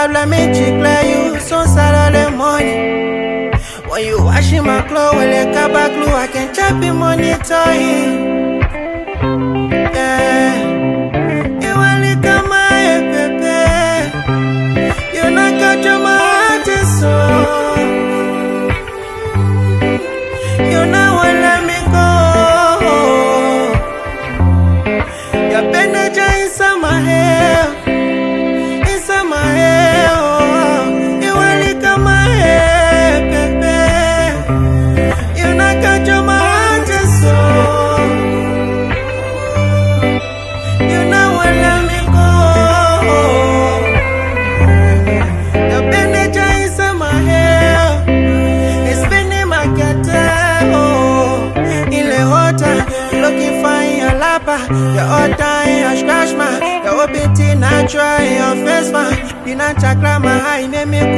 let me chicle you so sad all the morning. When you washing my clothes with a kaba glue, I can chop your money toy. Yeah, you only come my baby. You not got your heart and soul. You know what let me go. Your bandage inside my hair. Inside my hair, oh. You only come my hair, baby. You not got your heart and soul. You know what let me go. Your bandage inside my hair. It's spinning my cat, oh. In the water, looking for your lapper. Your old time, I scratch my. Your OBT natural, your face man. You not chakra my high, name me